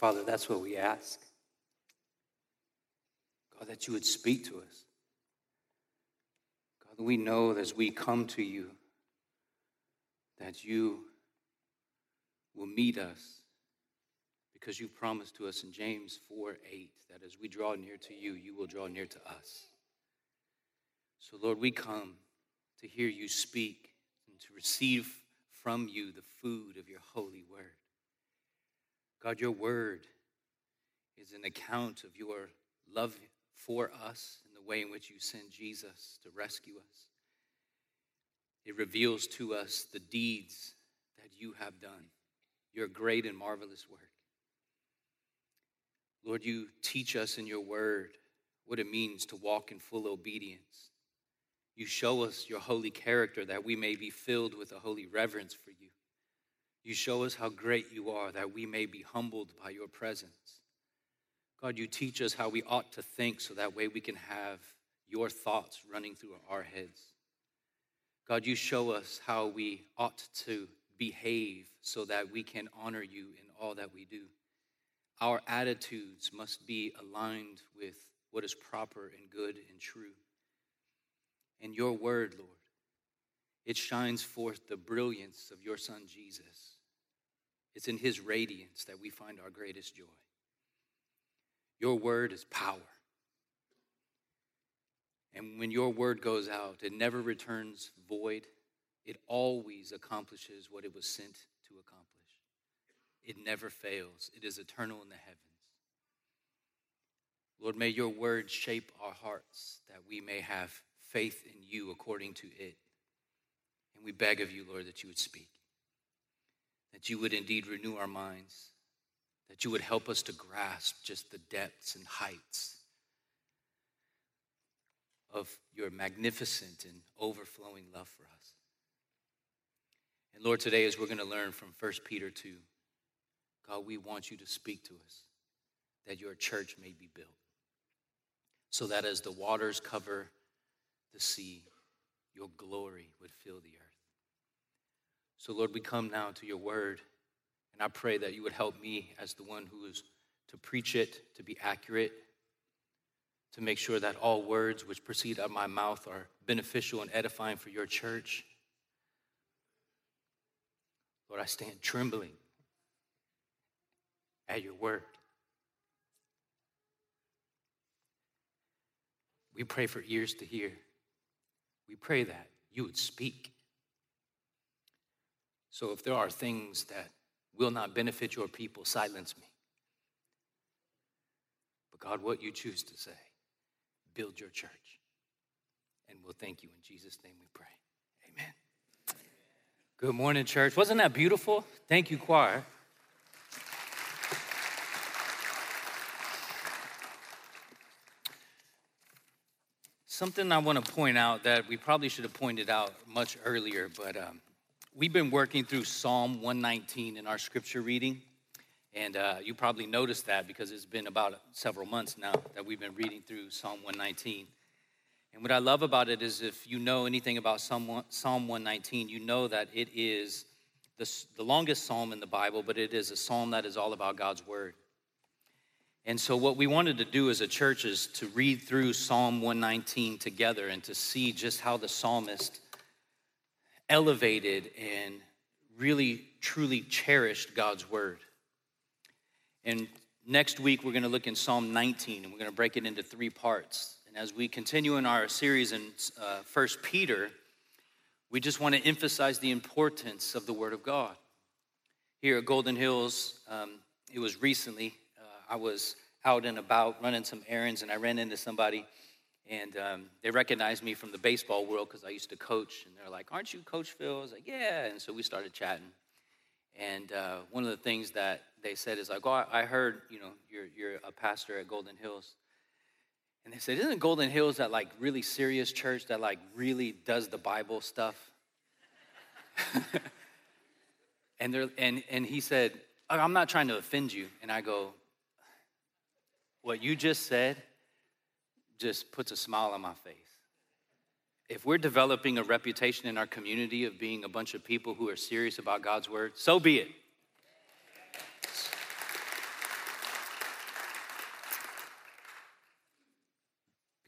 Father, that's what we ask. God, that you would speak to us. God, we know as we come to you that you will meet us because you promised to us in James 4:8 that as we draw near to you, you will draw near to us. So, Lord, we come to hear you speak and to receive from you the food of your holy word. God, your word is an account of your love for us and the way in which you sent Jesus to rescue us. It reveals to us the deeds that you have done, your great and marvelous work. Lord, you teach us in your word what it means to walk in full obedience. You show us your holy character that we may be filled with a holy reverence for you. You show us how great you are that we may be humbled by your presence. God, you teach us how we ought to think so that way we can have your thoughts running through our heads. God, you show us how we ought to behave so that we can honor you in all that we do. Our attitudes must be aligned with what is proper and good and true. And your word, Lord, it shines forth the brilliance of your Son, Jesus. It's in his radiance that we find our greatest joy. Your word is power. And when your word goes out, it never returns void. It always accomplishes what it was sent to accomplish. It never fails. It is eternal in the heavens. Lord, may your word shape our hearts that we may have faith in you according to it. And we beg of you, Lord, that you would speak, that you would indeed renew our minds, that you would help us to grasp just the depths and heights of your magnificent and overflowing love for us. And Lord, today as we're going to learn from 1 Peter 2, God, we want you to speak to us that your church may be built so that as the waters cover the sea, your glory would fill the earth. So Lord, we come now to your word, and I pray that you would help me as the one who is to preach it, to be accurate, to make sure that all words which proceed out of my mouth are beneficial and edifying for your church. Lord, I stand trembling at your word. We pray for ears to hear. We pray that you would speak. So if there are things that will not benefit your people, silence me. But God, what you choose to say, build your church. And we'll thank you in Jesus' name we pray. Amen. Good morning, church. Wasn't that beautiful? Thank you, choir. Something I want to point out that we probably should have pointed out much earlier, but we've been working through Psalm 119 in our scripture reading, and you probably noticed that because it's been about several months now that we've been reading through Psalm 119. And what I love about it is if you know anything about Psalm 119, you know that it is the longest psalm in the Bible, but it is a psalm that is all about God's word. And so what we wanted to do as a church is to read through Psalm 119 together and to see just how the psalmist elevated and really, truly cherished God's word. And next week, we're going to look in Psalm 19, and we're going to break it into 3 parts. And as we continue in our series in 1 Peter, we just want to emphasize the importance of the word of God. Here at Golden Hills, it was recently, I was out and about running some errands, and I ran into somebody, and they recognized me from the baseball world because I used to coach, and they're like, "Aren't you Coach Phil?" I was like, "Yeah," and so we started chatting. And one of the things that they said is like, "Oh, I heard, you're a pastor at Golden Hills." And they said, "Isn't Golden Hills that like really serious church that like really does the Bible stuff?" and he said, "I'm not trying to offend you." And I go, "What you just said just puts a smile on my face. If we're developing a reputation in our community of being a bunch of people who are serious about God's word, so be it."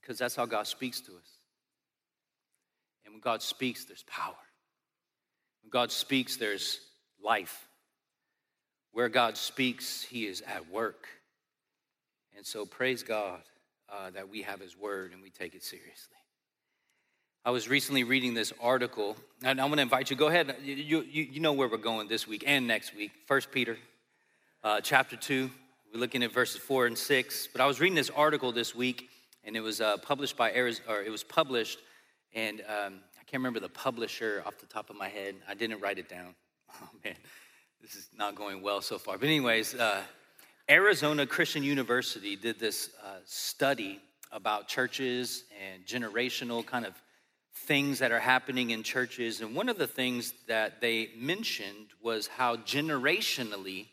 because that's how God speaks to us. And when God speaks, there's power. When God speaks, there's life. Where God speaks, he is at work. And so praise God that we have his word and we take it seriously. I was recently reading this article, and I'm going to invite you, go ahead. You know where we're going this week and next week. 1 Peter chapter 2. We're looking at verses 4 and 6. But I was reading this article this week, and it was published by and I can't remember the publisher off the top of my head. I didn't write it down. Oh, man, this is not going well so far. But anyways, Arizona Christian University did this study about churches and generational kind of things that are happening in churches. And one of the things that they mentioned was how generationally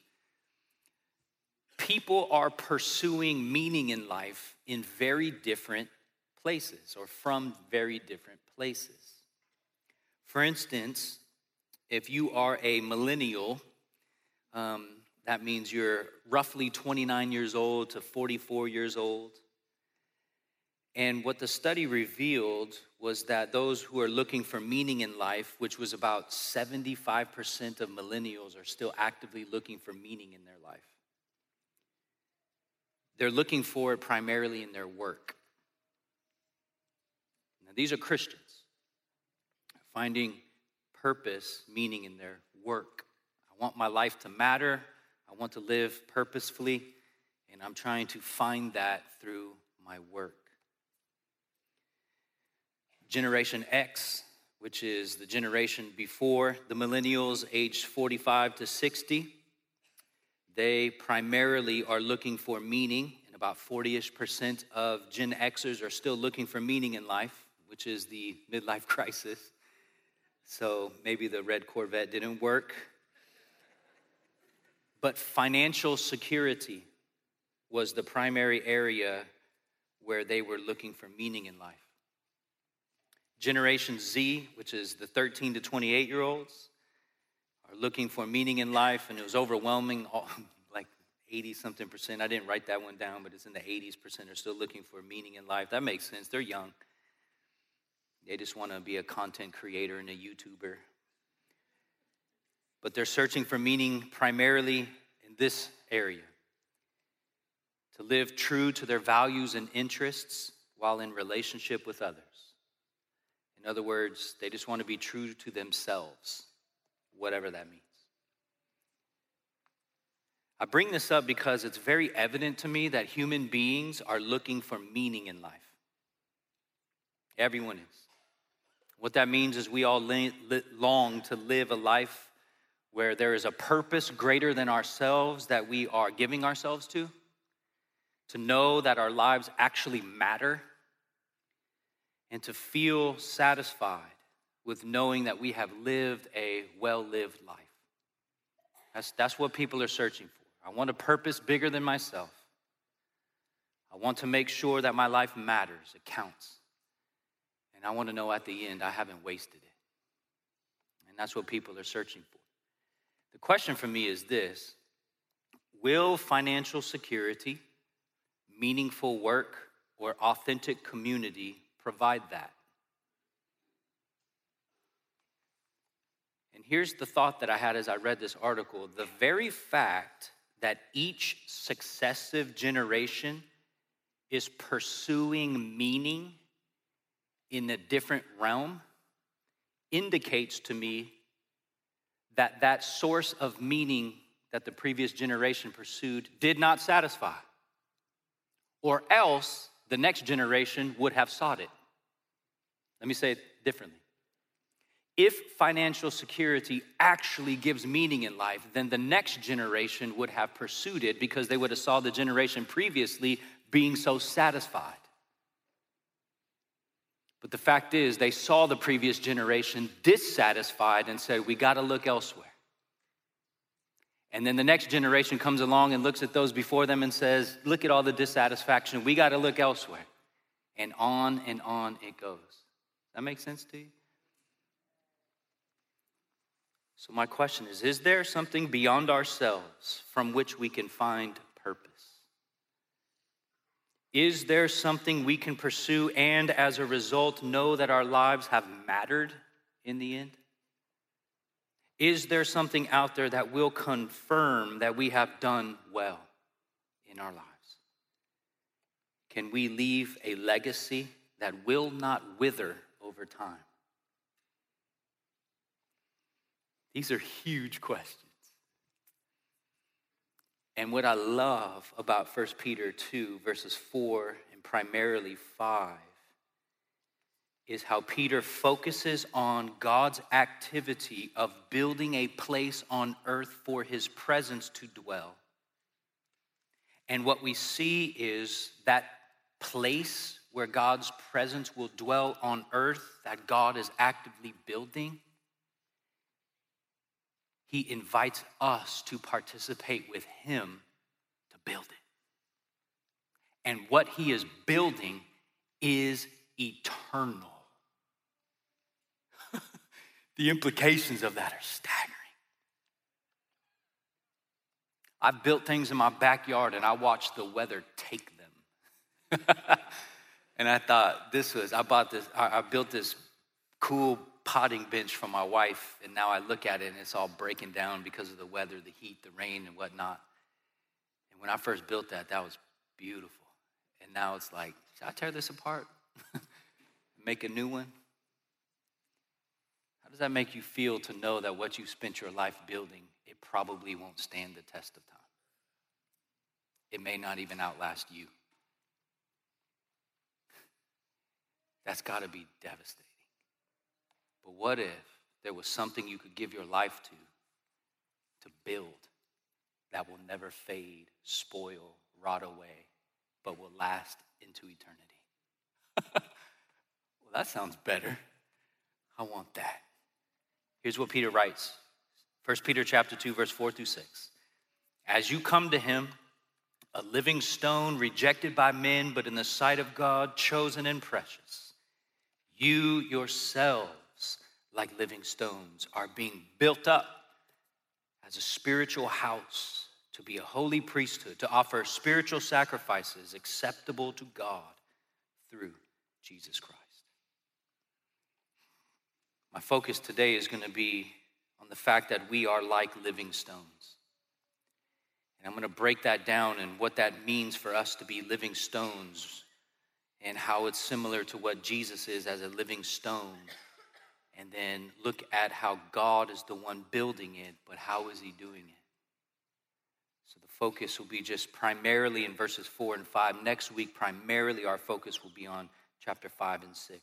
people are pursuing meaning in life in very different places or from very different places. For instance, if you are a millennial, that means you're roughly 29 years old to 44 years old. And what the study revealed was that those who are looking for meaning in life, which was about 75% of millennials, are still actively looking for meaning in their life. They're looking for it primarily in their work. Now, these are Christians finding purpose, meaning in their work. I want my life to matter. I want to live purposefully, and I'm trying to find that through my work. Generation X, which is the generation before the millennials, aged 45 to 60, they primarily are looking for meaning, and about 40-ish% of Gen Xers are still looking for meaning in life, which is the midlife crisis. So maybe the red Corvette didn't work. But financial security was the primary area where they were looking for meaning in life. Generation Z, which is the 13 to 28-year-olds, are looking for meaning in life, and it was overwhelming, like 80-something%. I didn't write that one down, but it's in the 80s% are still looking for meaning in life. That makes sense. They're young. They just want to be a content creator and a YouTuber. But they're searching for meaning primarily in this area. To live true to their values and interests while in relationship with others. In other words, they just want to be true to themselves, whatever that means. I bring this up because it's very evident to me that human beings are looking for meaning in life. Everyone is. What that means is we all long to live a life where there is a purpose greater than ourselves that we are giving ourselves to know that our lives actually matter, and to feel satisfied with knowing that we have lived a well-lived life. That's what people are searching for. I want a purpose bigger than myself. I want to make sure that my life matters, it counts. And I want to know at the end I haven't wasted it. And that's what people are searching for. The question for me is this: will financial security, meaningful work, or authentic community provide that? And here's the thought that I had as I read this article. The very fact that each successive generation is pursuing meaning in a different realm indicates to me that that source of meaning that the previous generation pursued did not satisfy, or else the next generation would have sought it. Let me say it differently. If financial security actually gives meaning in life, then the next generation would have pursued it because they would have saw the generation previously being so satisfied. But the fact is, they saw the previous generation dissatisfied and said, we got to look elsewhere. And then the next generation comes along and looks at those before them and says, look at all the dissatisfaction. We got to look elsewhere. And on it goes. That make sense to you? So my question is there something beyond ourselves from which we can find purpose? Is there something we can pursue and as a result know that our lives have mattered in the end? Is there something out there that will confirm that we have done well in our lives? Can we leave a legacy that will not wither over time? These are huge questions. And what I love about 1 Peter 2, verses 4 and primarily 5, is how Peter focuses on God's activity of building a place on earth for his presence to dwell. And what we see is that place where God's presence will dwell on earth, that God is actively building, he invites us to participate with him to build it. And what he is building is eternal. The implications of that are staggering. I've built things in my backyard and I watched the weather take them. And I thought I built this cool potting bench for my wife, and now I look at it and it's all breaking down because of the weather, the heat, the rain, and whatnot. And when I first built that, that was beautiful. And now it's like, should I tear this apart? Make a new one? How does that make you feel to know that what you've spent your life building, it probably won't stand the test of time? It may not even outlast you. That's got to be devastating. But what if there was something you could give your life to build, that will never fade, spoil, rot away, but will last into eternity? Well, that sounds better. I want that. Here's what Peter writes. 1 Peter chapter 2, verse 4 through 6. As you come to him, a living stone rejected by men, but in the sight of God, chosen and precious, you yourselves, like living stones, are being built up as a spiritual house to be a holy priesthood, to offer spiritual sacrifices acceptable to God through Jesus Christ. My focus today is going to be on the fact that we are like living stones. And I'm going to break that down and what that means for us to be living stones and how it's similar to what Jesus is as a living stone. And then look at how God is the one building it, but how is he doing it? So the focus will be just primarily in verses 4 and 5. Next week, primarily our focus will be on chapter 5 and 6.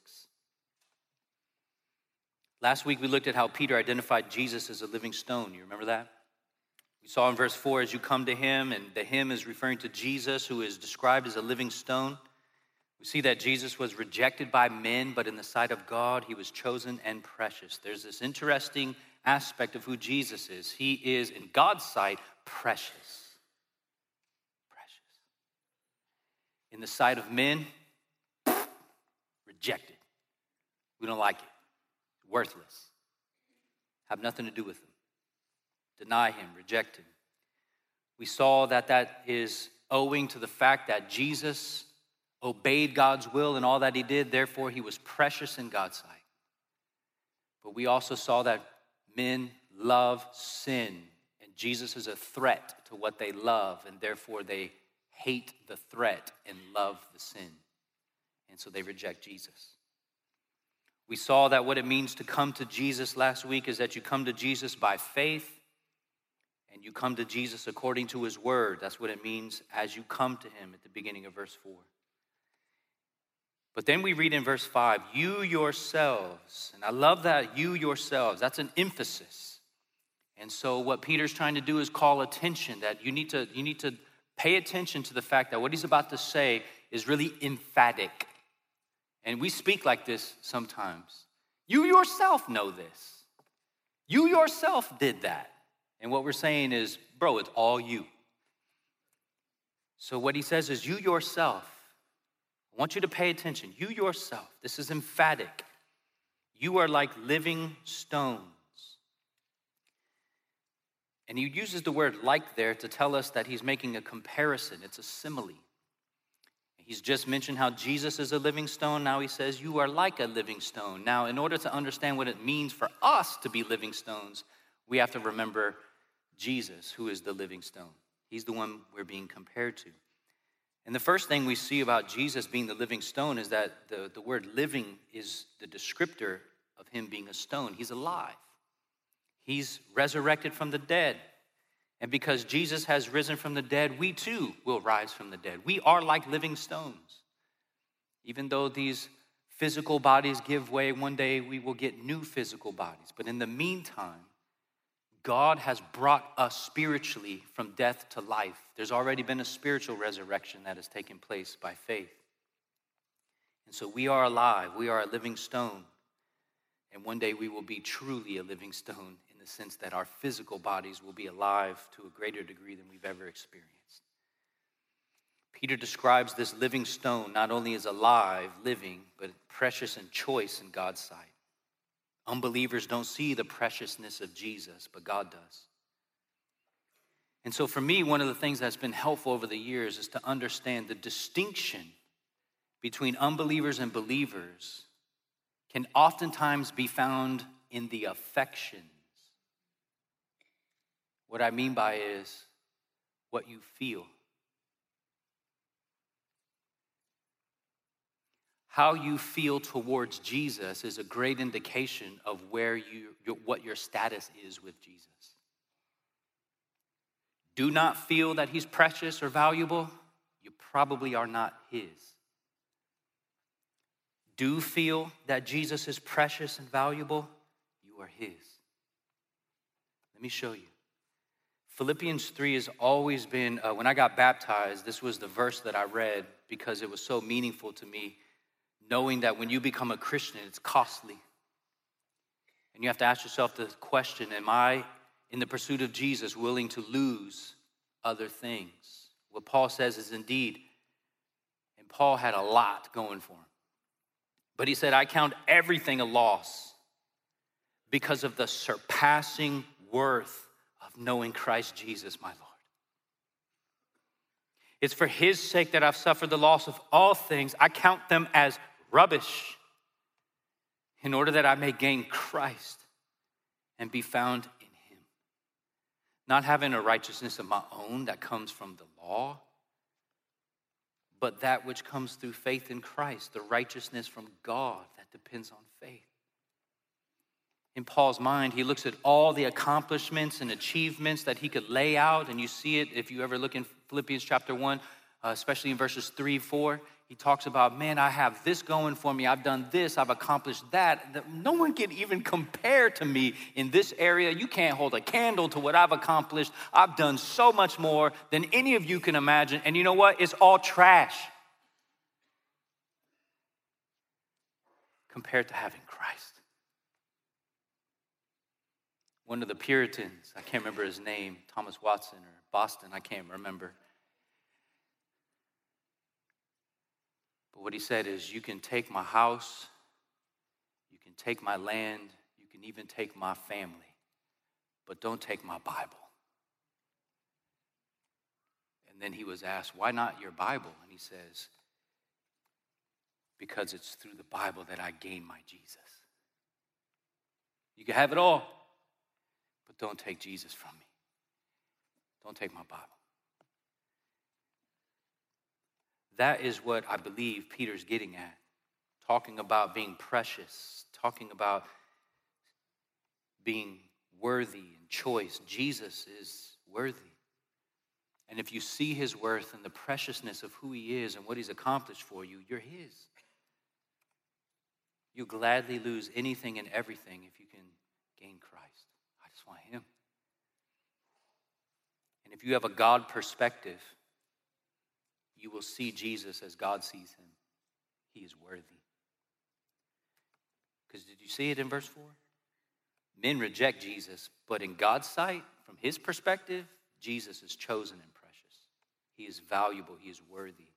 Last week, we looked at how Peter identified Jesus as a living stone. You remember that? We saw in verse 4, as you come to him, and the him is referring to Jesus, who is described as a living stone. We see that Jesus was rejected by men, but in the sight of God, he was chosen and precious. There's this interesting aspect of who Jesus is. He is, in God's sight, precious. Precious. In the sight of men, rejected. We don't like it. Worthless. Have nothing to do with him. Deny him, reject him. We saw that that is owing to the fact that Jesus obeyed God's will in all that he did, therefore he was precious in God's sight. But we also saw that men love sin, and Jesus is a threat to what they love, and therefore they hate the threat and love the sin. And so they reject Jesus. We saw that what it means to come to Jesus last week is that you come to Jesus by faith, and you come to Jesus according to his word. That's what it means as you come to him at the beginning of verse 4. But then we read in verse 5, you yourselves, and I love that, you yourselves, that's an emphasis. And so what Peter's trying to do is call attention, that you need to pay attention to the fact that what he's about to say is really emphatic. And we speak like this sometimes. You yourself know this. You yourself did that. And what we're saying is, bro, it's all you. So what he says is, you yourself, I want you to pay attention. You yourself, this is emphatic. You are like living stones. And he uses the word like there to tell us that he's making a comparison. It's a simile. He's just mentioned how Jesus is a living stone. Now he says, you are like a living stone. Now, in order to understand what it means for us to be living stones, we have to remember Jesus, who is the living stone. He's the one we're being compared to. And the first thing we see about Jesus being the living stone is that the word living is the descriptor of him being a stone. He's alive. He's resurrected from the dead. And because Jesus has risen from the dead, we too will rise from the dead. We are like living stones. Even though these physical bodies give way, one day we will get new physical bodies. But in the meantime, God has brought us spiritually from death to life. There's already been a spiritual resurrection that has taken place by faith. And so we are alive. We are a living stone. And one day we will be truly a living stone in the sense that our physical bodies will be alive to a greater degree than we've ever experienced. Peter describes this living stone not only as alive, living, but precious and choice in God's sight. Unbelievers don't see the preciousness of Jesus, but God does. And so for me, one of the things that's been helpful over the years is to understand the distinction between unbelievers and believers can oftentimes be found in the affections. What I mean by is what you feel. How you feel towards Jesus is a great indication of what your status is with Jesus. Do not feel that he's precious or valuable, you probably are not his. Do feel that Jesus is precious and valuable, you are his. Let me show you. Philippians 3 has always been, when I got baptized, this was the verse that I read because it was so meaningful to me, knowing that when you become a Christian, it's costly. And you have to ask yourself the question, am I, in the pursuit of Jesus, willing to lose other things? What Paul says is indeed, and Paul had a lot going for him. But he said, I count everything a loss because of the surpassing worth of knowing Christ Jesus, my Lord. It's for his sake that I've suffered the loss of all things. I count them as rubbish in order that I may gain Christ and be found in him. Not having a righteousness of my own that comes from the law, but that which comes through faith in Christ, the righteousness from God that depends on faith. In Paul's mind, he looks at all the accomplishments and achievements that he could lay out, and you see it if you ever look in Philippians chapter 1, especially in verses 3, 4. He talks about, man, I have this going for me. I've done this. I've accomplished that. No one can even compare to me in this area. You can't hold a candle to what I've accomplished. I've done so much more than any of you can imagine. And you know what? It's all trash compared to having Christ. One of the Puritans, I can't remember his name, Thomas Watson or Boston, I can't remember. But what he said is, you can take my house, you can take my land, you can even take my family, but don't take my Bible. And then he was asked, why not your Bible? And he says, because it's through the Bible that I gain my Jesus. You can have it all, but don't take Jesus from me. Don't take my Bible. That is what I believe Peter's getting at. Talking about being precious, talking about being worthy and choice. Jesus is worthy. And if you see his worth and the preciousness of who he is and what he's accomplished for you, you're his. You'll gladly lose anything and everything if you can gain Christ. I just want him. And if you have a God perspective, you will see Jesus as God sees him. He is worthy. Because did you see it in verse 4? Men reject Jesus, but in God's sight, from his perspective, Jesus is chosen and precious. He is valuable. He is worthy.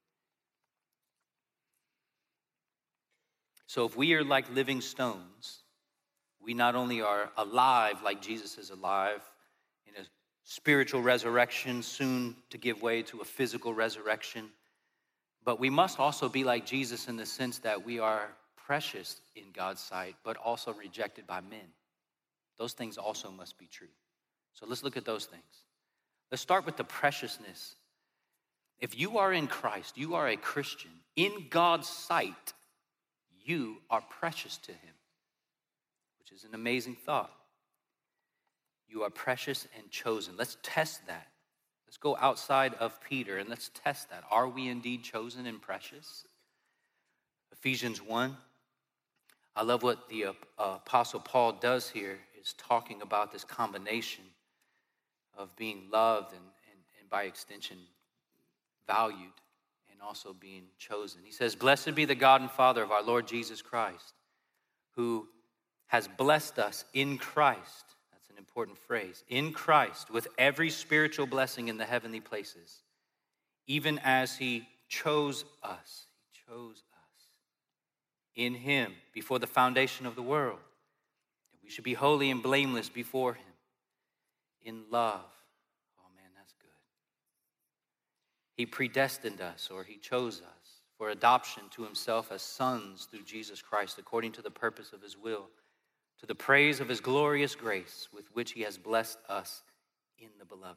So if we are like living stones, we not only are alive like Jesus is alive in a spiritual resurrection, soon to give way to a physical resurrection, But we must also be like Jesus in the sense that we are precious in God's sight, but also rejected by men. Those things also must be true. So let's look at those things. Let's start with the preciousness. If you are in Christ, you are a Christian. In God's sight, you are precious to him, which is an amazing thought. You are precious and chosen. Let's test that. Let's go outside of Peter and let's test that. Are we indeed chosen and precious? Ephesians 1. I love what the Apostle Paul does here, is talking about this combination of being loved and by extension valued and also being chosen. He says, "Blessed be the God and Father of our Lord Jesus Christ, who has blessed us in Christ." That's an important phrase. In Christ, with every spiritual blessing in the heavenly places, even as he chose us. He chose us in him before the foundation of the world, that we should be holy and blameless before him in love. Oh man, that's good. He predestined us, or he chose us, for adoption to himself as sons through Jesus Christ, according to the purpose of his will, to the praise of his glorious grace with which he has blessed us in the beloved.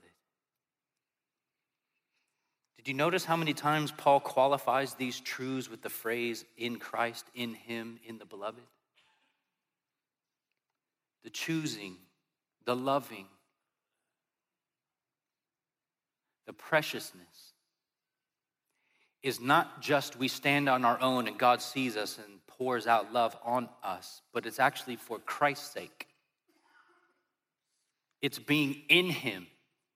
Did you notice how many times Paul qualifies these truths with the phrase in Christ, in him, in the beloved? The choosing, the loving, the preciousness is not just we stand on our own and God sees us and pours out love on us, but it's actually for Christ's sake. It's being in him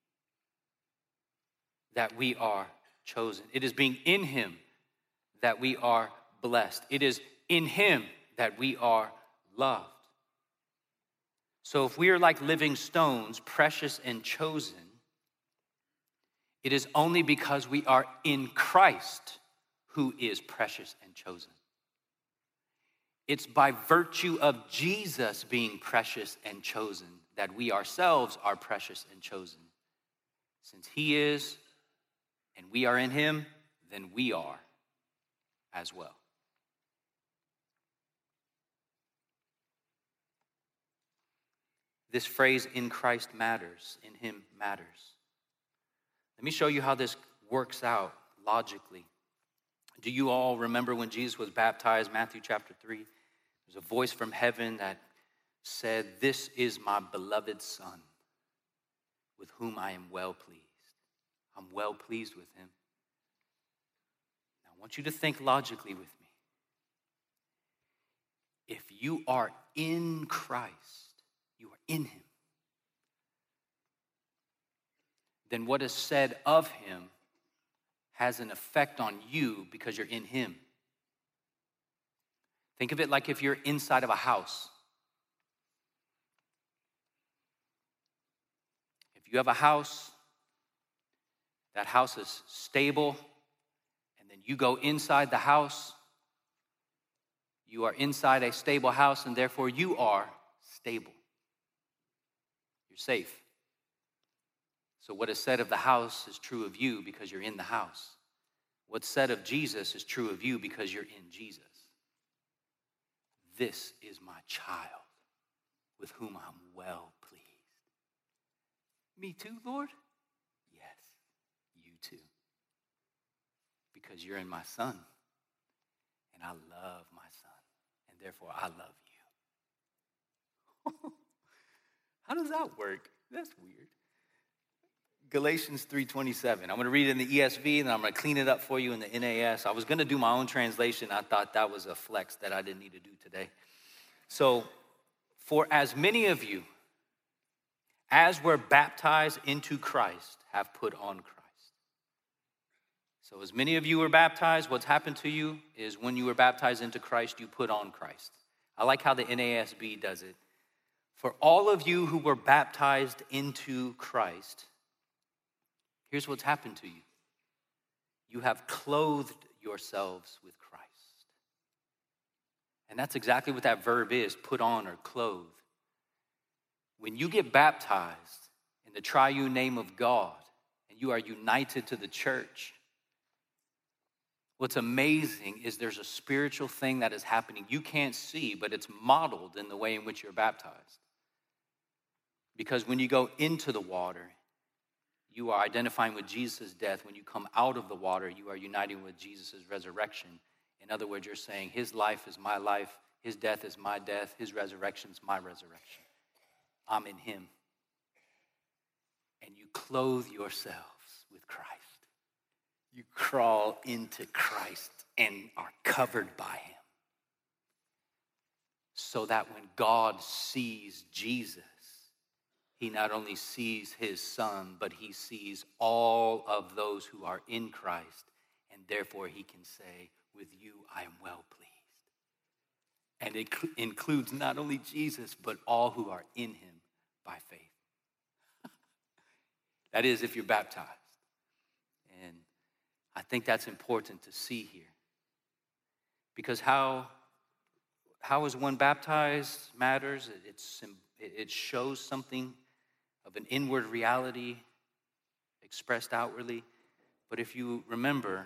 that we are chosen. It is being in him that we are blessed. It is in him that we are loved. So if we are like living stones, precious and chosen, it is only because we are in Christ who is precious and chosen. It's by virtue of Jesus being precious and chosen that we ourselves are precious and chosen. Since he is and we are in him, then we are as well. This phrase, in Christ, matters. In him matters. Let me show you how this works out logically. Do you all remember when Jesus was baptized, Matthew chapter 3? There's a voice from heaven that said, "This is my beloved Son, with whom I am well pleased." I'm well pleased with him. Now, I want you to think logically with me. If you are in Christ, you are in him, then what is said of him has an effect on you because you're in him. Think of it like if you're inside of a house. If you have a house, that house is stable, and then you go inside the house, you are inside a stable house, and therefore you are stable. You're safe. So what is said of the house is true of you because you're in the house. What's said of Jesus is true of you because you're in Jesus. This is my child with whom I'm well pleased. Me too, Lord? Yes, you too. Because you're in my Son, and I love my Son, and therefore I love you. How does that work? That's weird. Galatians 3:27. I'm going to read it in the ESV, and then I'm going to clean it up for you in the NAS. I was going to do my own translation. I thought that was a flex that I didn't need to do today. So, for as many of you as were baptized into Christ have put on Christ. So as many of you were baptized, what's happened to you is when you were baptized into Christ, you put on Christ. I like how the NASB does it. For all of you who were baptized into Christ, here's what's happened to you. You have clothed yourselves with Christ. And that's exactly what that verb is, put on or clothe. When you get baptized in the triune name of God and you are united to the church, What's amazing is there's a spiritual thing that is happening you can't see, but it's modeled in the way in which you're baptized. Because when you go into the water, you are identifying with Jesus' death. When you come out of the water, you are uniting with Jesus' resurrection. In other words, you're saying his life is my life, his death is my death, his resurrection is my resurrection. I'm in him. And you clothe yourselves with Christ. You crawl into Christ and are covered by him. So that when God sees Jesus, he not only sees his son, but he sees all of those who are in Christ. And therefore he can say, with you I am well pleased. And it includes not only Jesus, but all who are in him by faith. That is, if you're baptized. And I think that's important to see here. Because how is one baptized matters. It shows something of an inward reality expressed outwardly. But if you remember,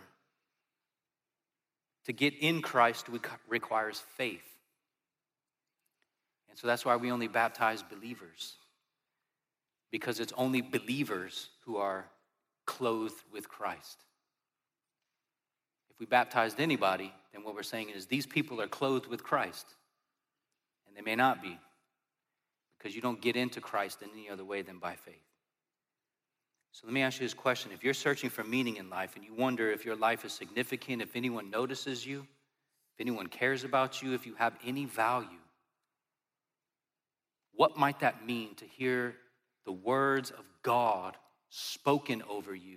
to get in Christ requires faith. And so that's why we only baptize believers. Because it's only believers who are clothed with Christ. If we baptized anybody, then what we're saying is these people are clothed with Christ. And they may not be. Because you don't get into Christ in any other way than by faith. So let me ask you this question. If you're searching for meaning in life and you wonder if your life is significant, if anyone notices you, if anyone cares about you, if you have any value, what might that mean to hear the words of God spoken over you?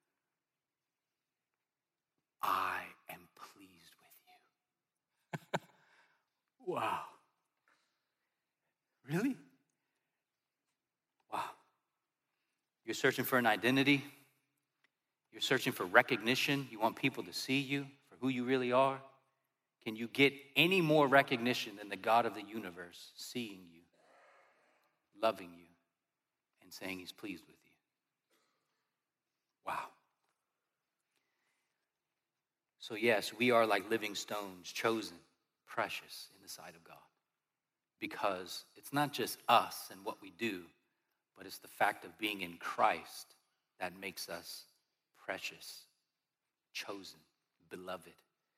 I am pleased with you. Wow. Really? Wow. You're searching for an identity. You're searching for recognition. You want people to see you for who you really are. Can you get any more recognition than the God of the universe seeing you, loving you, and saying he's pleased with you? Wow. So yes, we are like living stones, chosen, precious in the sight of God. Because it's not just us and what we do, but it's the fact of being in Christ that makes us precious, chosen, beloved.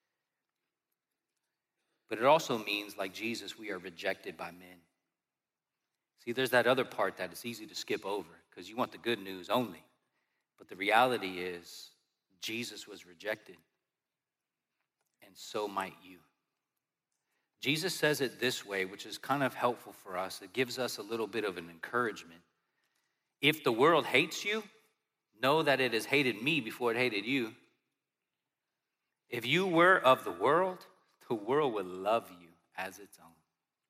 But it also means, like Jesus, we are rejected by men. See, there's that other part that it's easy to skip over because you want the good news only. But the reality is, Jesus was rejected, and so might you. Jesus says it this way, which is kind of helpful for us. It gives us a little bit of an encouragement. If the world hates you, know that it has hated me before it hated you. If you were of the world would love you as its own.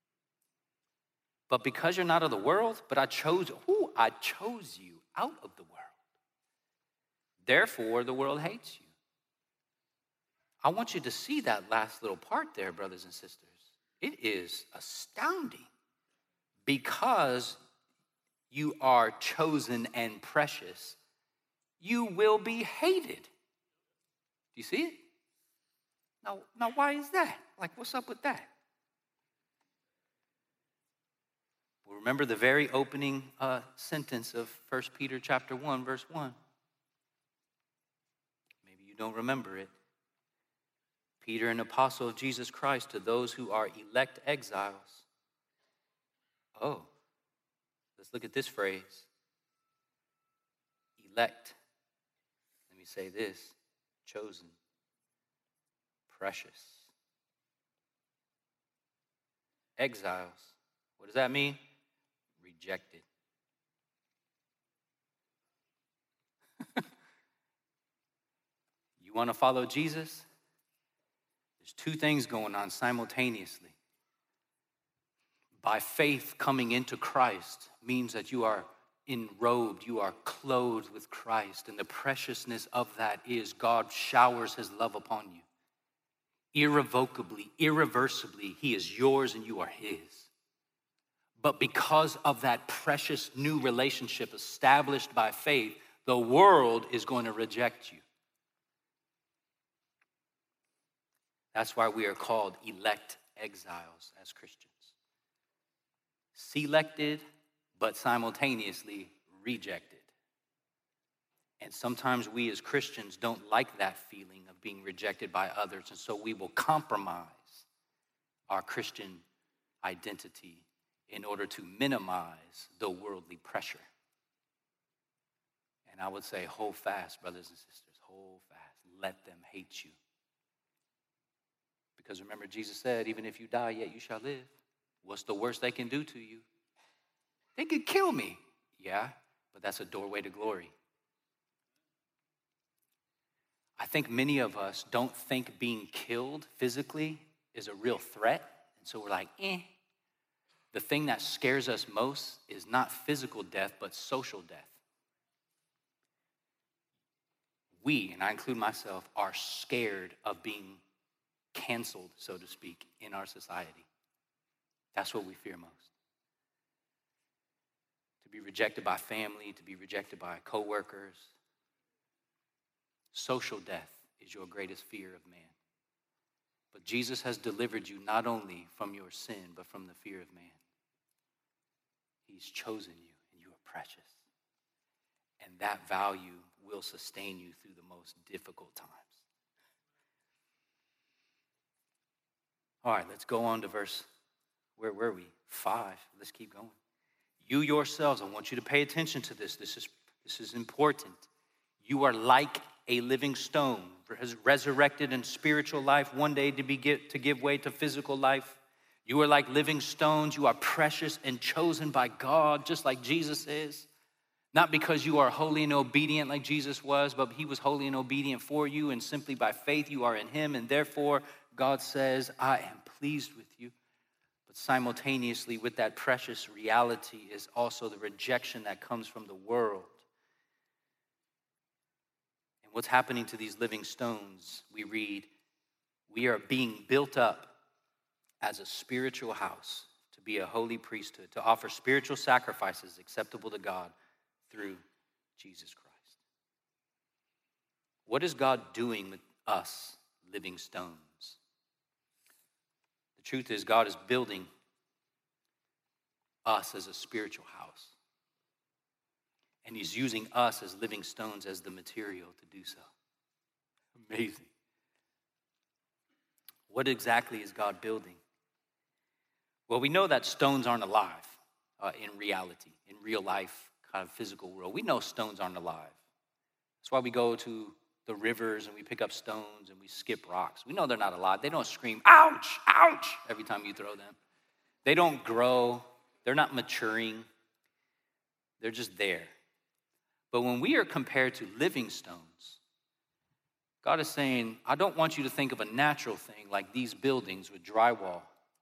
But because you're not of the world, but I chose you out of the world. Therefore, the world hates you. I want you to see that last little part there, brothers and sisters. It is astounding because you are chosen and precious, you will be hated. Do you see it? Now, why is that? Like, what's up with that? Well, remember the very opening sentence of 1 Peter chapter 1, verse 1. Maybe you don't remember it. Peter, an apostle of Jesus Christ, to those who are elect exiles. Oh, let's look at this phrase. Elect. Let me say this. Chosen. Precious. Exiles. What does that mean? Rejected. You want to follow Jesus? There's two things going on simultaneously. By faith, coming into Christ means that you are enrobed, you are clothed with Christ. And the preciousness of that is God showers his love upon you. Irrevocably, irreversibly, he is yours and you are his. But because of that precious new relationship established by faith, the world is going to reject you. That's why we are called elect exiles as Christians. Selected, but simultaneously rejected. And sometimes we as Christians don't like that feeling of being rejected by others, and so we will compromise our Christian identity in order to minimize the worldly pressure. And I would say, hold fast, brothers and sisters, hold fast. Let them hate you. Because remember, Jesus said, even if you die, yet you shall live. What's the worst they can do to you? They could kill me. Yeah, but that's a doorway to glory. I think many of us don't think being killed physically is a real threat. And so we're like, The thing that scares us most is not physical death, but social death. We, and I include myself, are scared of being canceled, so to speak, in our society. That's what we fear most. To be rejected by family, to be rejected by coworkers. Social death is your greatest fear of man. But Jesus has delivered you not only from your sin, but from the fear of man. He's chosen you, and you are precious. And that value will sustain you through the most difficult times. All right, let's go on to verse, where were we? 5. Let's keep going. You yourselves, I want you to pay attention to this. This is important. You are like a living stone, resurrected in spiritual life, one day to give way to physical life. You are like living stones. You are precious and chosen by God, just like Jesus is. Not because you are holy and obedient like Jesus was, but he was holy and obedient for you, and simply by faith you are in him, and therefore God says, I am pleased with you. But simultaneously with that precious reality is also the rejection that comes from the world. And what's happening to these living stones? We read, we are being built up as a spiritual house to be a holy priesthood, to offer spiritual sacrifices acceptable to God through Jesus Christ. What is God doing with us, living stones? The truth is, God is building us as a spiritual house. And he's using us as living stones as the material to do so. Amazing. What exactly is God building? Well, we know that stones aren't alive in reality, in real life, kind of physical world. We know stones aren't alive. That's why we go to the rivers and we pick up stones and we skip rocks. We know they're not alive. They don't scream, ouch, ouch, every time you throw them. They don't grow. They're not maturing. They're just there. But when we are compared to living stones, God is saying, I don't want you to think of a natural thing like these buildings with drywall.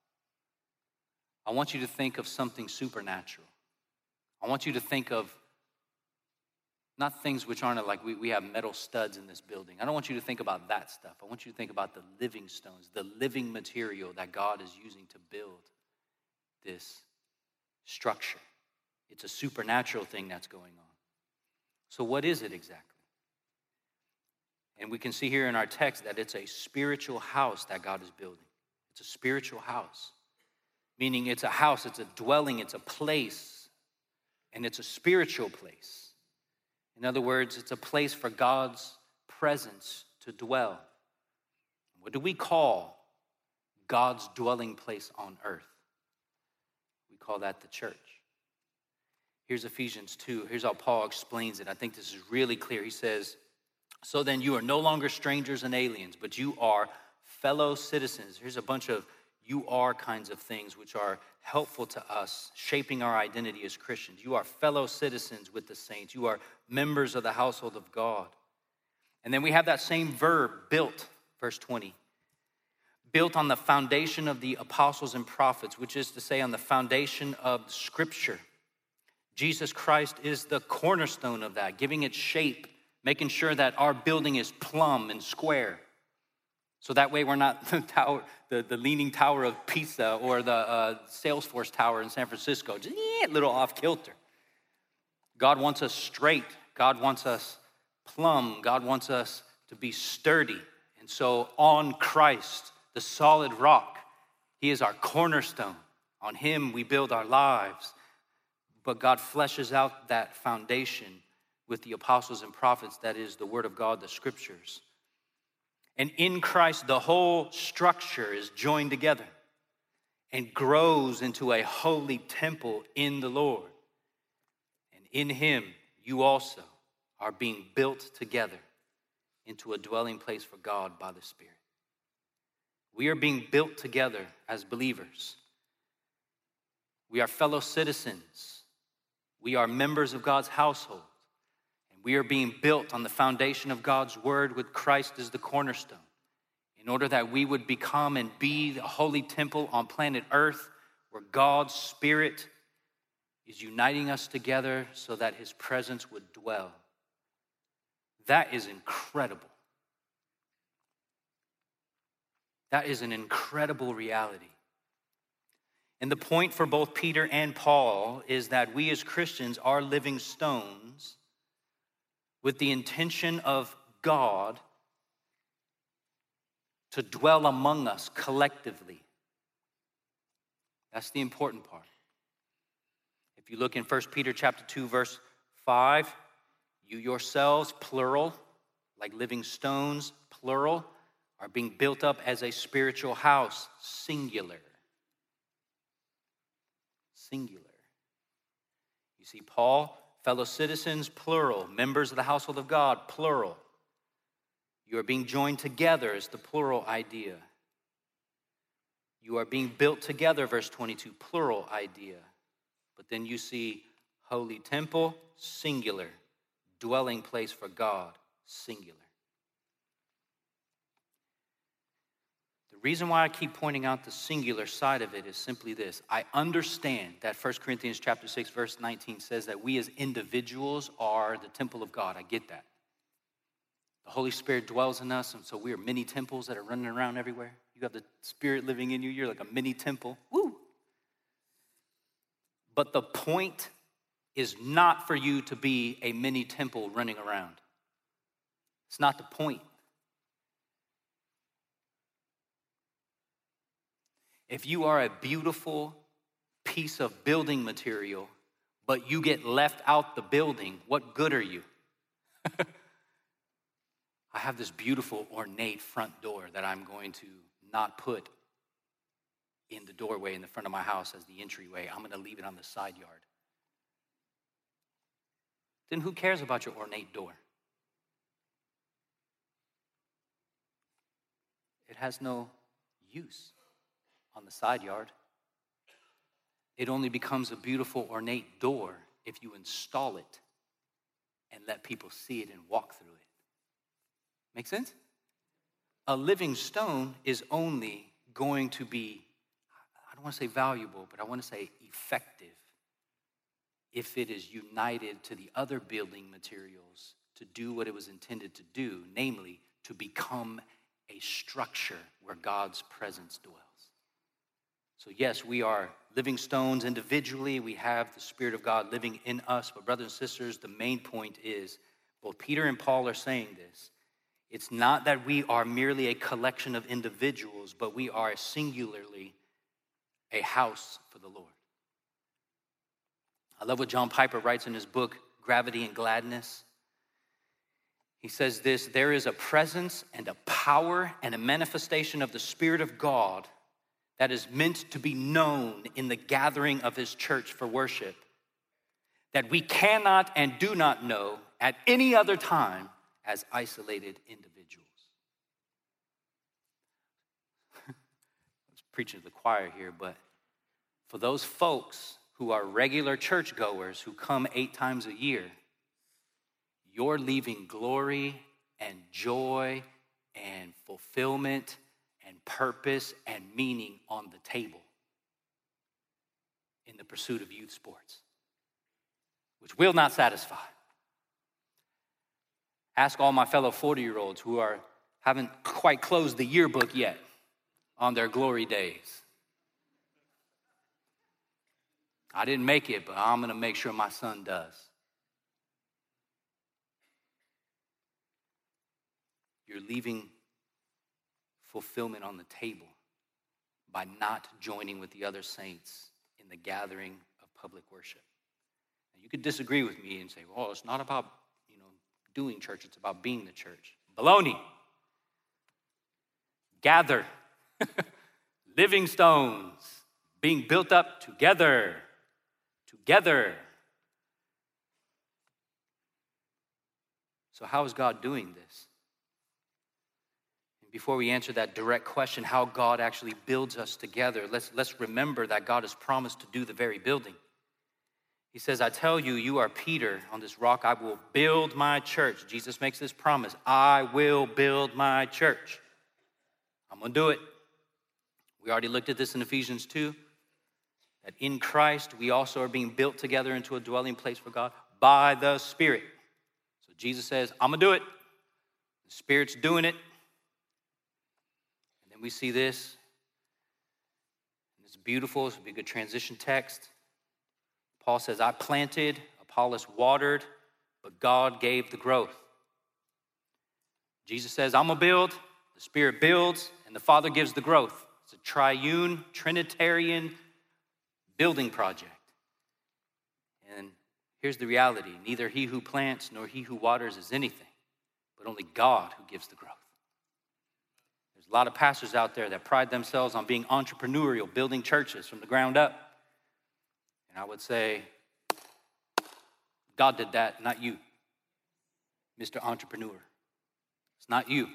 I want you to think of something supernatural. I want you to think of not things which aren't like we have metal studs in this building. I don't want you to think about that stuff. I want you to think about the living stones, the living material that God is using to build this structure. It's a supernatural thing that's going on. So what is it exactly? And we can see here in our text that it's a spiritual house that God is building. It's a spiritual house. Meaning it's a house, it's a dwelling, it's a place, and it's a spiritual place. In other words, it's a place for God's presence to dwell. What do we call God's dwelling place on earth? We call that the church. Here's Ephesians 2. Here's how Paul explains it. I think this is really clear. He says, so then you are no longer strangers and aliens, but you are fellow citizens. Here's a bunch of you are kinds of things which are helpful to us, shaping our identity as Christians. You are fellow citizens with the saints. You are members of the household of God. And then we have that same verb, built, verse 20. Built on the foundation of the apostles and prophets, which is to say on the foundation of Scripture. Jesus Christ is the cornerstone of that, giving it shape, making sure that our building is plumb and square. So that way we're not the Leaning Tower of Pisa or the Salesforce Tower in San Francisco, just a little off kilter. God wants us straight. God wants us plumb. God wants us to be sturdy. And so on Christ, the solid rock. He is our cornerstone. On him we build our lives. But God fleshes out that foundation with the apostles and prophets, that is the word of God, the scriptures. And in Christ, the whole structure is joined together and grows into a holy temple in the Lord. And in him, you also are being built together into a dwelling place for God by the Spirit. We are being built together as believers. We are fellow citizens. We are members of God's household. And we are being built on the foundation of God's word with Christ as the cornerstone, in order that we would become and be the holy temple on planet Earth, where God's Spirit is uniting us together so that his presence would dwell. That is incredible. That is an incredible reality. And the point for both Peter and Paul is that we as Christians are living stones with the intention of God to dwell among us collectively. That's the important part. If you look in 1 Peter chapter 2, verse 5, you yourselves, plural, like living stones, plural, are being built up as a spiritual house, singular. Singular. You see, Paul, fellow citizens, plural. Members of the household of God, plural. You are being joined together is the plural idea. You are being built together, verse 22, plural idea. But then you see holy temple, singular. Dwelling place for God, singular. The reason why I keep pointing out the singular side of it is simply this. I understand that 1 Corinthians chapter 6, verse 19 says that we as individuals are the temple of God. I get that. The Holy Spirit dwells in us, and so we are mini temples that are running around everywhere. You have the Spirit living in you. You're like a mini temple. Woo! But the point is not for you to be a mini temple running around. It's not the point. If you are a beautiful piece of building material, but you get left out the building, what good are you? I have this beautiful ornate front door that I'm going to not put in the doorway in the front of my house as the entryway. I'm going to leave it on the side yard. Then who cares about your ornate door? It has no use on the side yard. It only becomes a beautiful ornate door if you install it and let people see it and walk through it. Make sense? A living stone is only going to be, I don't want to say valuable, but I want to say effective if it is united to the other building materials to do what it was intended to do, namely to become a structure where God's presence dwells. So yes, we are living stones individually. We have the Spirit of God living in us. But brothers and sisters, the main point is, both Peter and Paul are saying this. It's not that we are merely a collection of individuals, but we are singularly a house for the Lord. I love what John Piper writes in his book, Gravity and Gladness. He says this: there is a presence and a power and a manifestation of the Spirit of God that is meant to be known in the gathering of his church for worship, that we cannot and do not know at any other time as isolated individuals. I was preaching to the choir here, but for those folks who are regular churchgoers who come 8 times a year, you're leaving glory and joy and fulfillment and purpose and meaning on the table in the pursuit of youth sports, which will not satisfy. Ask all my fellow 40-year-olds who haven't quite closed the yearbook yet on their glory days. I didn't make it, but I'm going to make sure my son does. You're leaving fulfillment on the table by not joining with the other saints in the gathering of public worship. And you could disagree with me and say, well, it's not about, doing church, it's about being the church. Baloney. Gather. Living stones. Being built up together. Together. So how is God doing this? And before we answer that direct question, how God actually builds us together, let's remember that God has promised to do the very building. He says, I tell you, you are Peter. On this rock I will build my church. Jesus makes this promise. I will build my church. I'm going to do it. We already looked at this in Ephesians 2. That in Christ, we also are being built together into a dwelling place for God by the Spirit. So Jesus says, I'm going to do it. The Spirit's doing it. And then we see this. And it's beautiful. It's a good transition text. Paul says, I planted, Apollos watered, but God gave the growth. Jesus says, I'm going to build, the Spirit builds, and the Father gives the growth. It's a triune, Trinitarian building project. And here's the reality. Neither he who plants nor he who waters is anything, but only God who gives the growth. There's a lot of pastors out there that pride themselves on being entrepreneurial, building churches from the ground up. And I would say, God did that, not you, Mr. Entrepreneur. It's not you.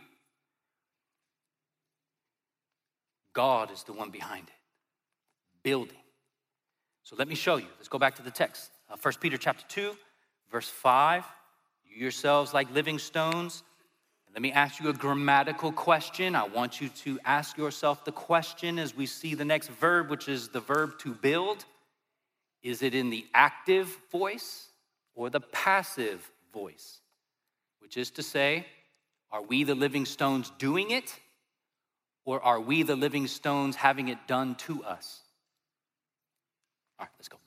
God is the one behind it, building. So let me show you. Let's go back to the text. 1 Peter chapter 2, verse 5. You yourselves like living stones. Let me ask you a grammatical question. I want you to ask yourself the question as we see the next verb, which is the verb to build. Is it in the active voice or the passive voice? Which is to say, are we the living stones doing it? Or are we the living stones having it done to us? All right, let's go.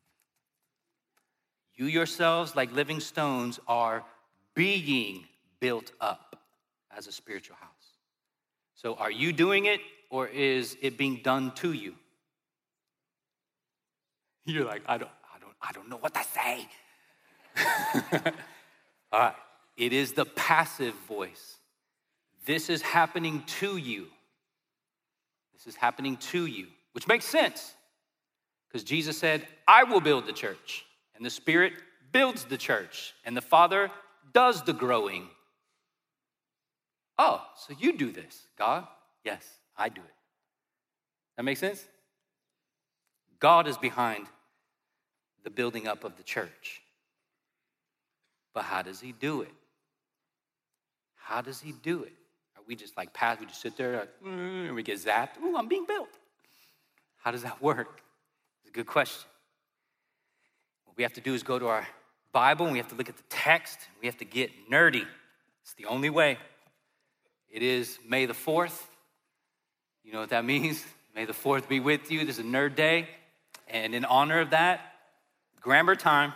You yourselves, like living stones, are being built up as a spiritual house. So are you doing it, or is it being done to you? You're like, I don't know what to say. All right. It is the passive voice. This is happening to you. This is happening to you, which makes sense because Jesus said, I will build the church, and the Spirit builds the church, and the Father does the growing. Oh, so you do this, God? Yes, I do it. That makes sense? God is behind the building up of the church. But how does he do it? How does he do it? Are we just like pass? We just sit there and we get zapped? Ooh, I'm being built. How does that work? It's a good question. What we have to do is go to our Bible and we have to look at the text. We have to get nerdy. It's the only way. It is May the 4th. You know what that means? May the 4th be with you. This is a nerd day. And in honor of that, grammar time.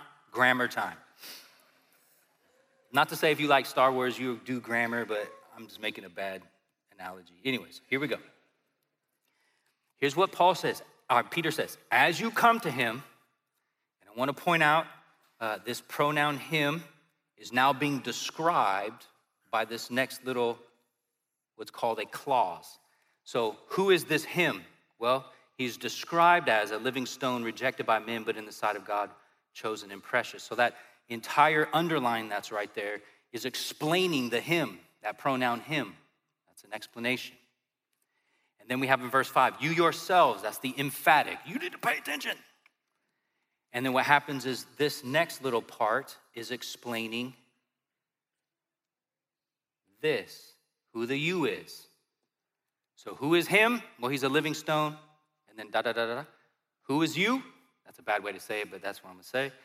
Not to say if you like Star Wars, you do grammar, but I'm just making a bad analogy. Anyways, here we go. Here's what Peter says. As you come to him, and I want to point out this pronoun him is now being described by this next little, what's called a clause. So who is this him? Well, he's described as a living stone rejected by men, but in the sight of God, chosen and precious. So that entire underline that's right there is explaining the him, that pronoun him. That's an explanation. And then we have in verse 5, you yourselves, that's the emphatic. You need to pay attention. And then what happens is this next little part is explaining this, who the you is. So who is him? Well, he's a living stone. And then da-da-da-da-da. Who is you? That's a bad way to say it, but that's what I'm going to say.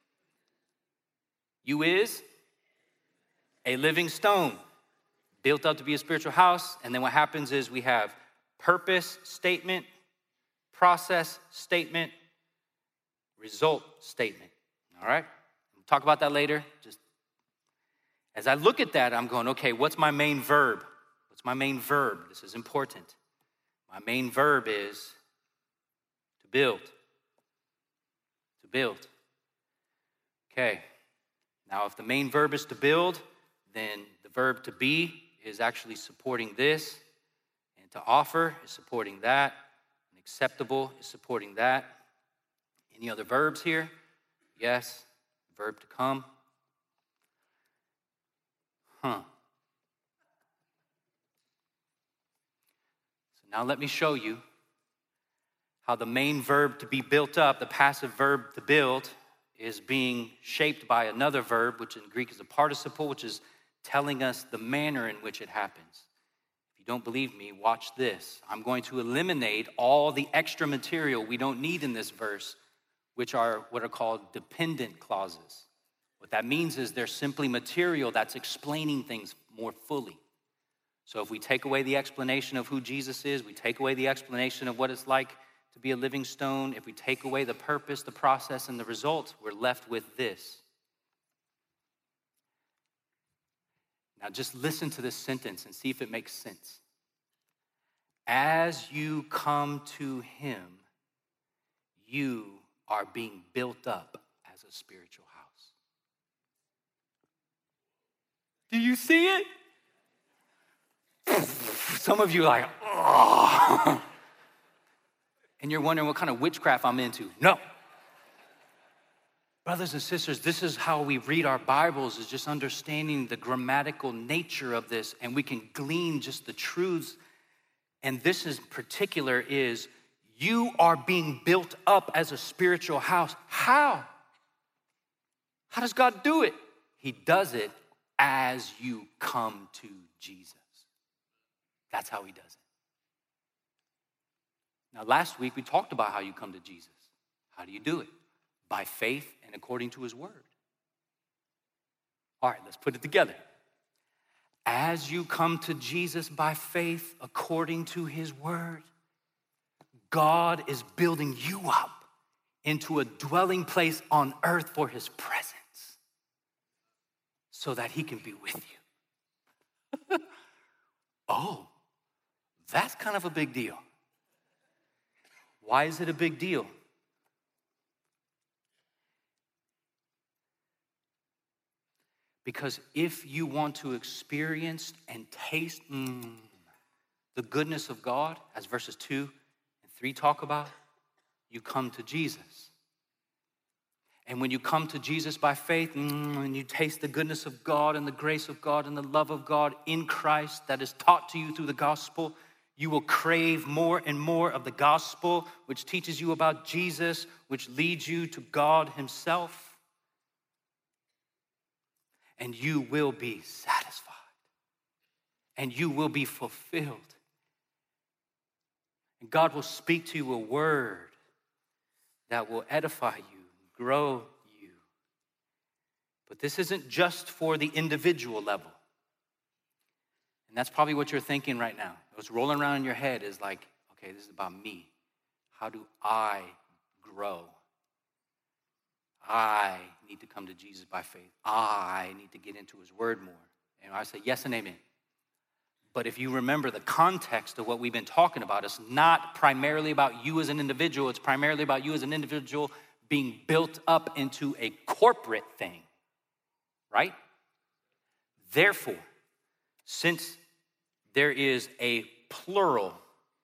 You is a living stone, built up to be a spiritual house. And then what happens is we have purpose statement, process statement, result statement. All right? We'll talk about that later. Just as I look at that, I'm going, okay, what's my main verb? What's my main verb? This is important. My main verb is to build. To build. Okay. Now, if the main verb is to build, then the verb to be is actually supporting this, and to offer is supporting that, and acceptable is supporting that. Any other verbs here? Yes. Verb to come. So now let me show you how the main verb to be built up, the passive verb to build, is being shaped by another verb, which in Greek is a participle, which is telling us the manner in which it happens. If you don't believe me, watch this. I'm going to eliminate all the extra material we don't need in this verse, which are what are called dependent clauses. What that means is they're simply material that's explaining things more fully. So if we take away the explanation of who Jesus is, we take away the explanation of what it's like to be a living stone, if we take away the purpose, the process, and the result, we're left with this. Now just listen to this sentence and see if it makes sense. As you come to him, you are being built up as a spiritual house. Do you see it? Some of you are like, oh. And you're wondering what kind of witchcraft I'm into. No. Brothers and sisters, this is how we read our Bibles, is just understanding the grammatical nature of this, and we can glean just the truths. And this in particular is, you are being built up as a spiritual house. How? How does God do it? He does it as you come to Jesus. That's how he does it. Now, last week we talked about how you come to Jesus. How do you do it? By faith and according to his word. All right, let's put it together. As you come to Jesus by faith according to his word, God is building you up into a dwelling place on earth for his presence so that he can be with you. Oh, that's kind of a big deal. Why is it a big deal? Because if you want to experience and taste the goodness of God, as verses 2 and 3 talk about, you come to Jesus. And when you come to Jesus by faith, and you taste the goodness of God and the grace of God and the love of God in Christ that is taught to you through the gospel, you will crave more and more of the gospel, which teaches you about Jesus, which leads you to God himself. And you will be satisfied. And you will be fulfilled. And God will speak to you a word that will edify you, grow you. But this isn't just for the individual level. And that's probably what you're thinking right now. What's rolling around in your head is like, okay, this is about me. How do I grow? I need to come to Jesus by faith. I need to get into his word more. And I say yes and amen. But if you remember the context of what we've been talking about, it's not primarily about you as an individual. It's primarily about you as an individual being built up into a corporate thing, right? Therefore, since there is a plural,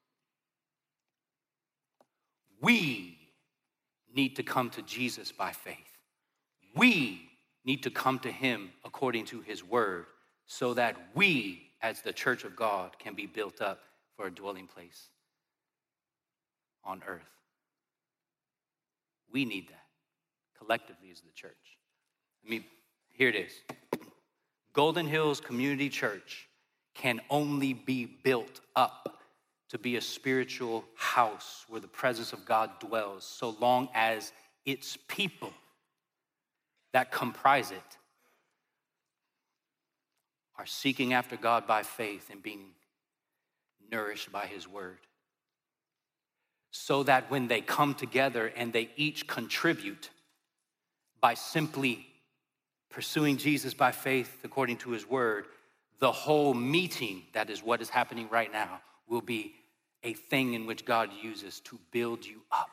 we need to come to Jesus by faith. We need to come to him according to his word so that we, as the church of God, can be built up for a dwelling place on earth. We need that collectively as the church. Here it is. Golden Hills Community Church can only be built up to be a spiritual house where the presence of God dwells, so long as its people that comprise it are seeking after God by faith and being nourished by his word. So that when they come together and they each contribute by simply pursuing Jesus by faith according to his word, the whole meeting, that is what is happening right now, will be a thing in which God uses to build you up.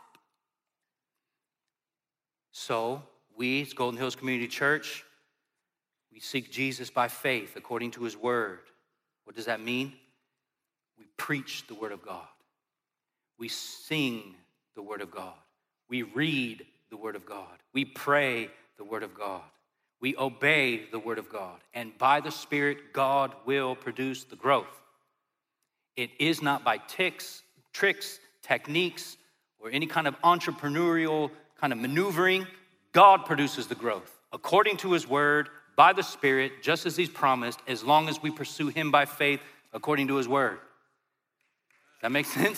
So we, as Golden Hills Community Church, we seek Jesus by faith according to his word. What does that mean? We preach the word of God. We sing the word of God. We read the word of God. We pray the word of God. We obey the word of God. And by the Spirit, God will produce the growth. It is not by tricks, techniques, or any kind of entrepreneurial kind of maneuvering. God produces the growth according to his word, by the Spirit, just as he's promised, as long as we pursue him by faith according to his word. Does that make sense?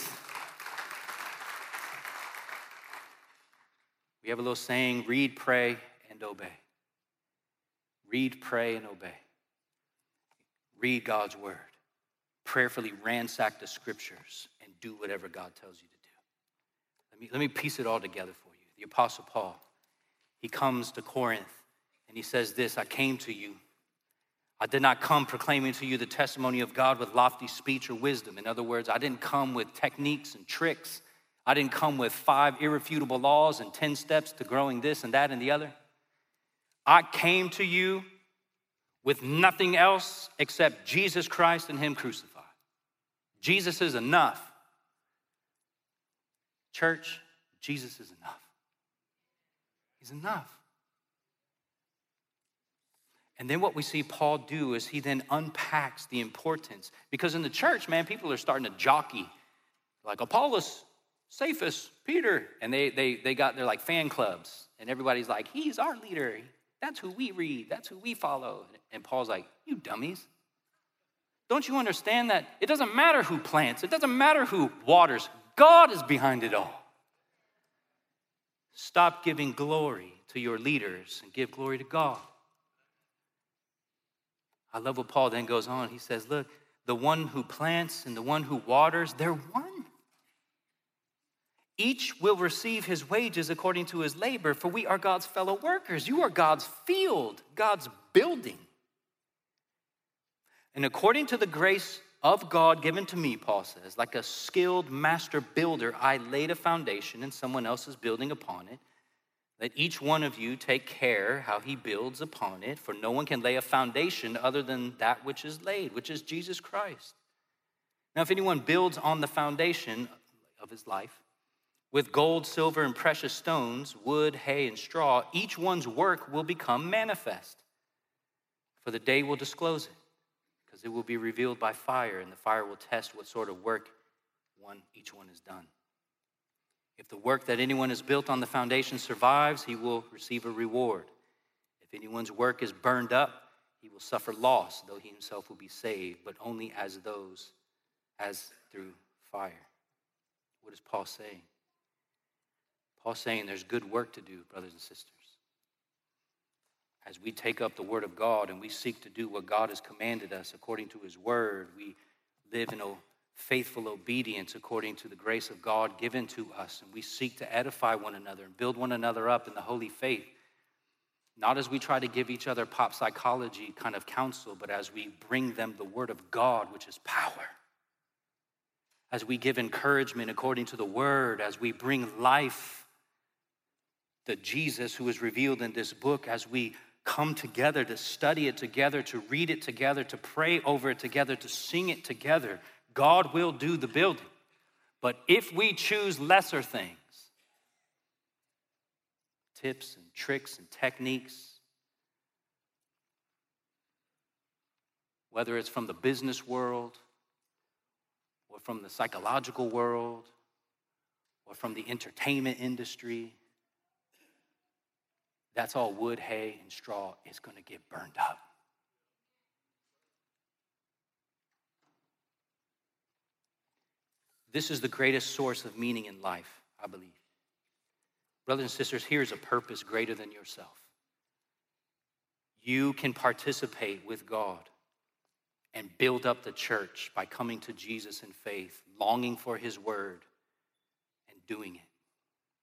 We have a little saying, read, pray, and obey. Read, pray, and obey. Read God's word. Prayerfully ransack the scriptures and do whatever God tells you to do. Let me piece it all together for you. The Apostle Paul, he comes to Corinth and he says this, I came to you. I did not come proclaiming to you the testimony of God with lofty speech or wisdom. In other words, I didn't come with techniques and tricks. I didn't come with 5 irrefutable laws and 10 steps to growing this and that and the other. I came to you with nothing else except Jesus Christ and him crucified. Jesus is enough. Church, Jesus is enough. He's enough. And then what we see Paul do is he then unpacks the importance. Because in the church, man, people are starting to jockey. Like Apollos, Cephas, Peter. And they got their like fan clubs. And everybody's like, he's our leader. That's who we read. That's who we follow. And Paul's like, you dummies. Don't you understand that it doesn't matter who plants. It doesn't matter who waters. God is behind it all. Stop giving glory to your leaders and give glory to God. I love what Paul then goes on. He says, look, the one who plants and the one who waters, they're one. Each will receive his wages according to his labor, for we are God's fellow workers. You are God's field, God's building. And according to the grace of God given to me, Paul says, like a skilled master builder, I laid a foundation and someone else is building upon it. Let each one of you take care how he builds upon it, for no one can lay a foundation other than that which is laid, which is Jesus Christ. Now, if anyone builds on the foundation of his life with gold, silver, and precious stones, wood, hay, and straw, each one's work will become manifest, for the day will disclose it, because it will be revealed by fire, and the fire will test what sort of work each one has done. If the work that anyone has built on the foundation survives, he will receive a reward. If anyone's work is burned up, he will suffer loss, though he himself will be saved, but only as through fire. What is Paul saying? Paul's saying there's good work to do, brothers and sisters. As we take up the word of God and we seek to do what God has commanded us according to his word, we live in a faithful obedience according to the grace of God given to us. And we seek to edify one another and build one another up in the holy faith. Not as we try to give each other pop psychology kind of counsel, but as we bring them the word of God, which is power. As we give encouragement according to the word, as we bring life, the Jesus who is revealed in this book, as we come together to study it together, to read it together, to pray over it together, to sing it together, God will do the building. But if we choose lesser things, tips and tricks and techniques, whether it's from the business world or from the psychological world or from the entertainment industry, that's all wood, hay, and straw. Is going to get burned up. This is the greatest source of meaning in life, I believe. Brothers and sisters, here's a purpose greater than yourself. You can participate with God and build up the church by coming to Jesus in faith, longing for his word, and doing it.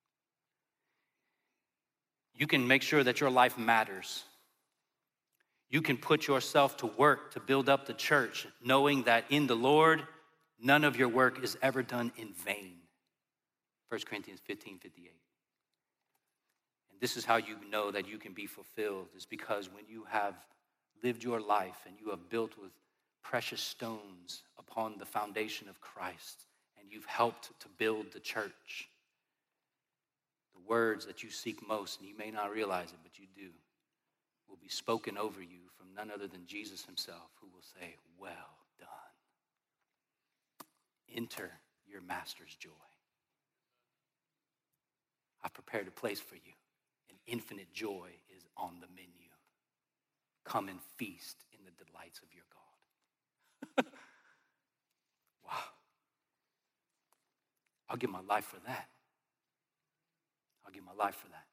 You can make sure that your life matters. You can put yourself to work to build up the church, knowing that in the Lord, none of your work is ever done in vain. 1 Corinthians 15:58. And this is how you know that you can be fulfilled, is because when you have lived your life and you have built with precious stones upon the foundation of Christ, and you've helped to build the church, the words that you seek most, and you may not realize it, but you do, will be spoken over you from none other than Jesus himself, who will say, well done. Enter your master's joy. I've prepared a place for you, and infinite joy is on the menu. Come and feast in the delights of your God. Wow. I'll give my life for that. I'll give my life for that.